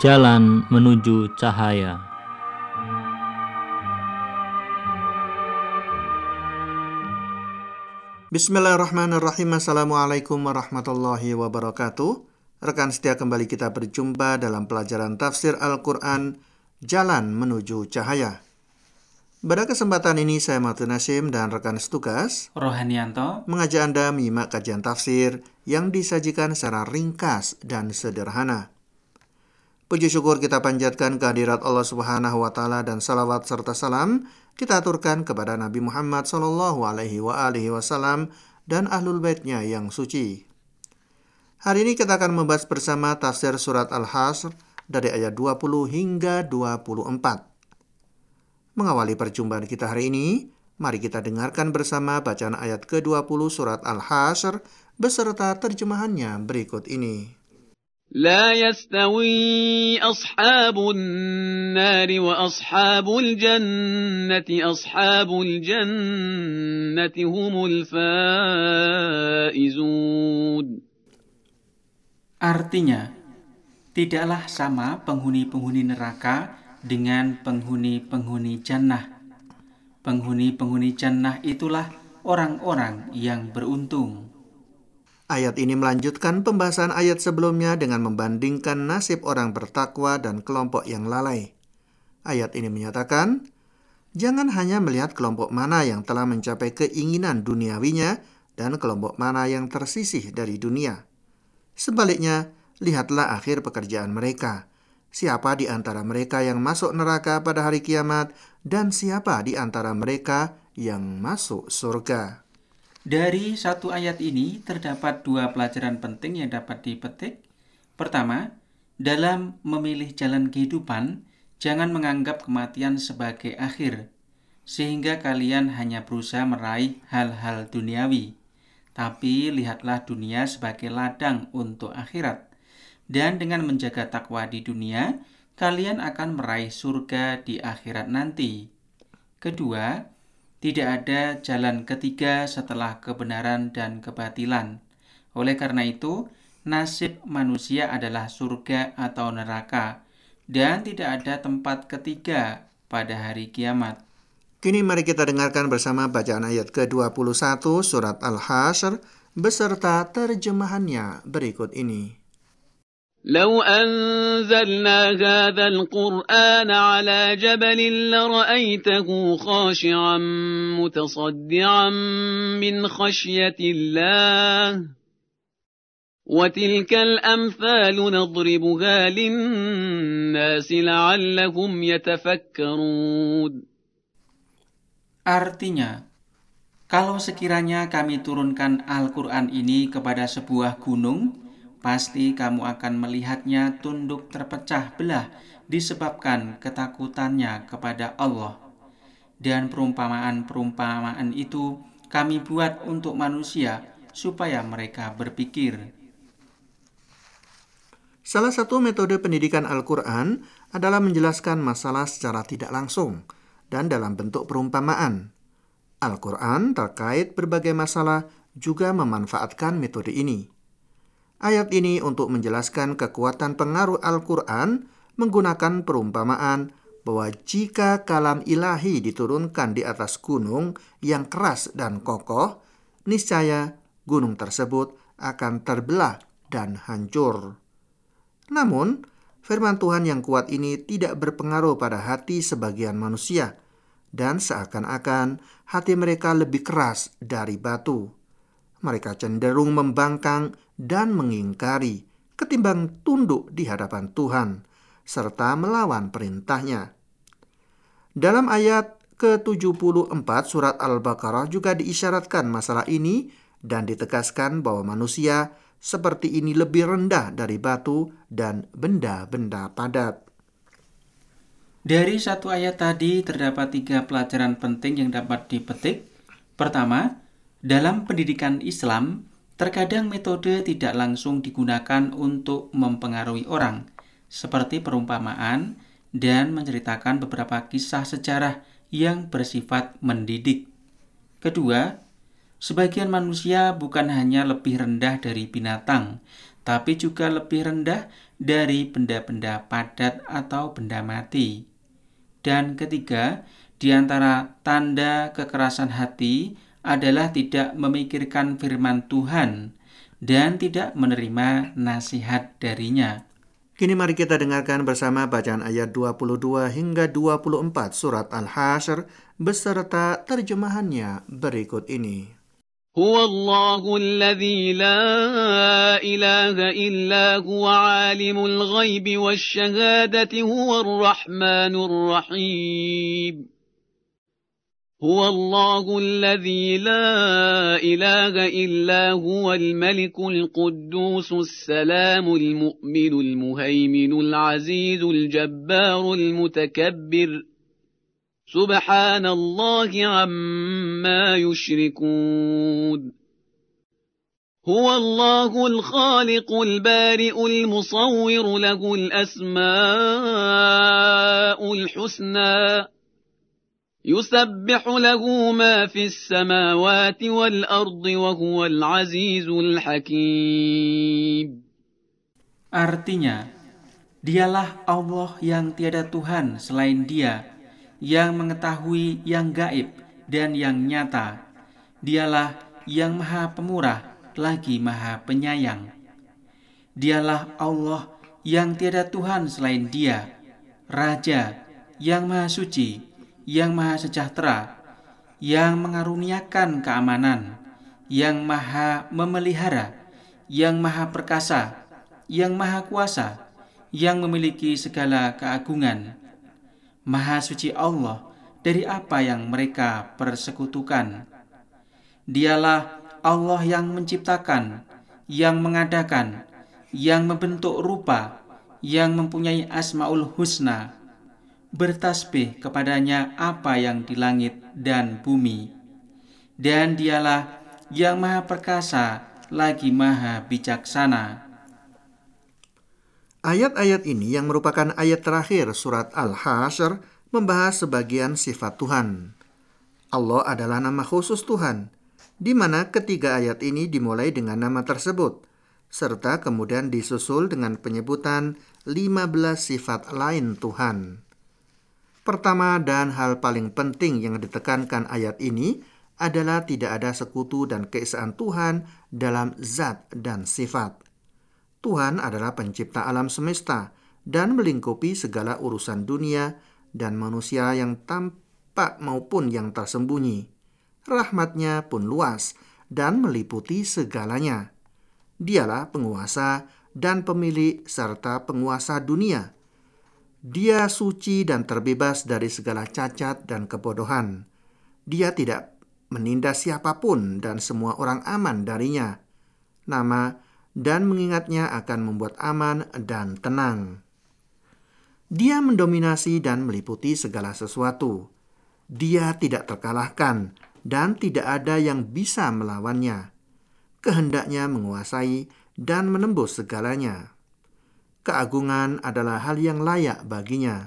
Jalan menuju cahaya. Bismillahirrahmanirrahim. Assalamualaikum warahmatullahi wabarakatuh. Rekan setia, kembali kita berjumpa dalam pelajaran tafsir Al-Quran Jalan Menuju Cahaya. Pada kesempatan ini saya Matur Nasim dan rekan setugas Rohanianto mengajak Anda menyimak kajian tafsir yang disajikan secara ringkas dan sederhana. Puji syukur kita panjatkan kehadirat Allah Subhanahu wa Ta'ala, dan salawat serta salam kita aturkan kepada Nabi Muhammad SAW dan ahlul baitnya yang suci. Hari ini kita akan membahas bersama tafsir surat Al-Hasr dari ayat 20 hingga 24. Mengawali perjumpaan kita hari ini, mari kita dengarkan bersama bacaan ayat ke-20 surat Al-Hasr beserta terjemahannya berikut ini. لا يستوي أصحاب النار وأصحاب الجنة أصحاب الجنة هم الفائزون. Artinya, tidaklah sama penghuni-penghuni neraka dengan penghuni-penghuni jannah. Penghuni-penghuni jannah itulah orang-orang yang beruntung. Ayat ini melanjutkan pembahasan ayat sebelumnya dengan membandingkan nasib orang bertakwa dan kelompok yang lalai. Ayat ini menyatakan, jangan hanya melihat kelompok mana yang telah mencapai keinginan duniawinya dan kelompok mana yang tersisih dari dunia. Sebaliknya, lihatlah akhir pekerjaan mereka. Siapa di antara mereka yang masuk neraka pada hari kiamat dan siapa di antara mereka yang masuk surga. Dari satu ayat ini terdapat dua pelajaran penting yang dapat dipetik. Pertama, dalam memilih jalan kehidupan, jangan menganggap kematian sebagai akhir, sehingga kalian hanya berusaha meraih hal-hal duniawi. Tapi lihatlah dunia sebagai ladang untuk akhirat. Dan dengan menjaga takwa di dunia, kalian akan meraih surga di akhirat nanti. Kedua, tidak ada jalan ketiga setelah kebenaran dan kebatilan. Oleh karena itu, nasib manusia adalah surga atau neraka, dan tidak ada tempat ketiga pada hari kiamat. Kini mari kita dengarkan bersama bacaan ayat ke-21 surat Al-Hasr beserta terjemahannya berikut ini. لو أنزلنا هذا القرآن على جبل لرأيته خاشعا متصدعا من خشية الله وتلك الأمثال نضربها للناس لعلهم يتفكرون. Artinya, kalau sekiranya kami turunkan Al-Quran ini kepada sebuah gunung, pasti kamu akan melihatnya tunduk terpecah belah disebabkan ketakutannya kepada Allah. Dan perumpamaan-perumpamaan itu kami buat untuk manusia supaya mereka berpikir. Salah satu metode pendidikan Al-Quran adalah menjelaskan masalah secara tidak langsung dan dalam bentuk perumpamaan. Al-Quran terkait berbagai masalah juga memanfaatkan metode ini. Ayat ini untuk menjelaskan kekuatan pengaruh Al-Quran menggunakan perumpamaan bahwa jika kalam ilahi diturunkan di atas gunung yang keras dan kokoh, niscaya gunung tersebut akan terbelah dan hancur. Namun, firman Tuhan yang kuat ini tidak berpengaruh pada hati sebagian manusia, dan seakan-akan hati mereka lebih keras dari batu. Mereka cenderung membangkang dan mengingkari ketimbang tunduk di hadapan Tuhan serta melawan perintahnya. Dalam ayat ke-74 surat Al-Baqarah juga diisyaratkan masalah ini dan ditegaskan bahwa manusia seperti ini lebih rendah dari batu dan benda-benda padat. Dari satu ayat tadi terdapat 3 pelajaran penting yang dapat dipetik. Pertama, dalam pendidikan Islam, terkadang metode tidak langsung digunakan untuk mempengaruhi orang, seperti perumpamaan dan menceritakan beberapa kisah sejarah yang bersifat mendidik. Kedua, sebagian manusia bukan hanya lebih rendah dari binatang, tapi juga lebih rendah dari benda-benda padat atau benda mati. Dan ketiga, di antara tanda kekerasan hati adalah tidak memikirkan firman Tuhan dan tidak menerima nasihat darinya. Kini mari kita dengarkan bersama bacaan ayat 22 hingga 24 surat Al-Hasyr beserta terjemahannya berikut ini. هو الله الذي لا إله إلا هو عالم الغيب والشهادة هو الرحمن الرحيم هو الله الذي لا إله إلا هو الملك القدوس السلام المؤمن المهيمن العزيز الجبار المتكبر سبحان الله عما يشركون هو الله الخالق البارئ المصور له الأسماء الحسنى يسبح له ما في السماوات والأرض وهو العزيز الحكيم. Artinya, dialah Allah yang tiada Tuhan selain Dia, yang mengetahui yang gaib dan yang nyata. Dialah yang maha pemurah lagi maha penyayang. Dialah Allah yang tiada Tuhan selain Dia, Raja yang maha suci, yang maha sejahtera, yang mengaruniakan keamanan, yang maha memelihara, yang maha perkasa, yang maha kuasa, yang memiliki segala keagungan. Maha suci Allah dari apa yang mereka persekutukan. Dialah Allah yang menciptakan, yang mengadakan, yang membentuk rupa, yang mempunyai Asmaul Husna. Bertasbih kepadanya apa yang di langit dan bumi. Dan dialah yang maha perkasa lagi maha bijaksana. Ayat-ayat ini yang merupakan ayat terakhir surat Al-Hasyr membahas sebagian sifat Tuhan. Allah adalah nama khusus Tuhan, di mana ketiga ayat ini dimulai dengan nama tersebut, serta kemudian disusul dengan penyebutan 15 sifat lain Tuhan. Pertama dan hal paling penting yang ditekankan ayat ini adalah tidak ada sekutu dan keesaan Tuhan dalam zat dan sifat. Tuhan adalah pencipta alam semesta dan melingkupi segala urusan dunia dan manusia yang tampak maupun yang tersembunyi. Rahmat-Nya pun luas dan meliputi segalanya. Dialah penguasa dan pemilik serta penguasa dunia. Dia suci dan terbebas dari segala cacat dan kebodohan. Dia tidak menindas siapapun dan semua orang aman darinya. Nama dan mengingatnya akan membuat aman dan tenang. Dia mendominasi dan meliputi segala sesuatu. Dia tidak terkalahkan dan tidak ada yang bisa melawannya. Kehendaknya menguasai dan menembus segalanya. Keagungan adalah hal yang layak baginya.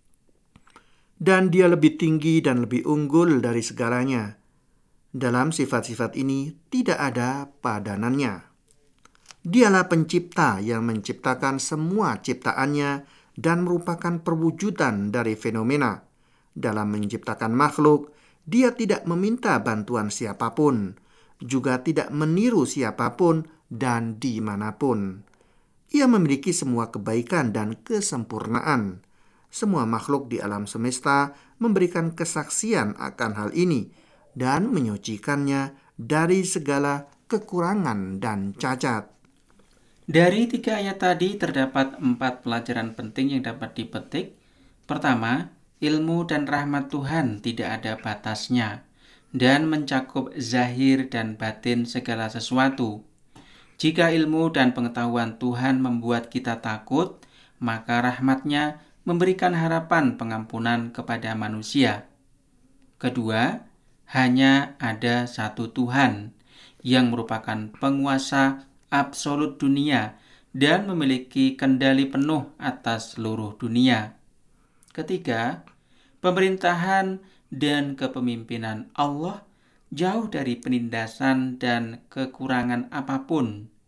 Dan Dia lebih tinggi dan lebih unggul dari segalanya. Dalam sifat-sifat ini tidak ada padanannya. Dialah pencipta yang menciptakan semua ciptaannya dan merupakan perwujudan dari fenomena. Dalam menciptakan makhluk, Dia tidak meminta bantuan siapapun, juga tidak meniru siapapun dan dimanapun. Ia memiliki semua kebaikan dan kesempurnaan. Semua makhluk di alam semesta memberikan kesaksian akan hal ini dan menyucikannya dari segala kekurangan dan cacat. Dari 3 ayat tadi terdapat 4 pelajaran penting yang dapat dipetik. Pertama, ilmu dan rahmat Tuhan tidak ada batasnya dan mencakup zahir dan batin segala sesuatu. Jika ilmu dan pengetahuan Tuhan membuat kita takut, maka rahmat-Nya memberikan harapan pengampunan kepada manusia. Kedua, hanya ada satu Tuhan yang merupakan penguasa absolut dunia dan memiliki kendali penuh atas seluruh dunia. Ketiga, pemerintahan dan kepemimpinan Allah jauh dari penindasan dan kekurangan apapun.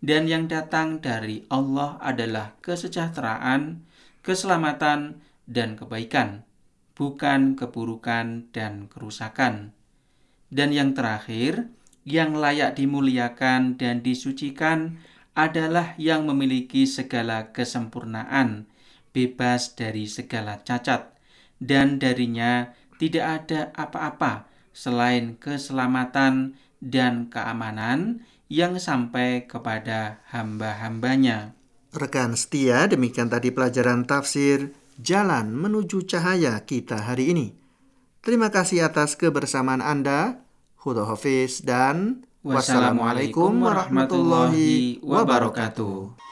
dan yang datang dari Allah adalah kesejahteraan, keselamatan, dan kebaikan, bukan keburukan dan kerusakan. Dan yang terakhir, yang layak dimuliakan dan disucikan adalah yang memiliki segala kesempurnaan, bebas dari segala cacat, dan darinya tidak ada apa-apa selain keselamatan dan keamanan yang sampai kepada hamba-hambanya. Rekan setia, demikian tadi pelajaran tafsir Jalan Menuju Cahaya kita hari ini. Terima kasih atas kebersamaan Anda. Huda Hafiz dan wassalamualaikum warahmatullahi wabarakatuh.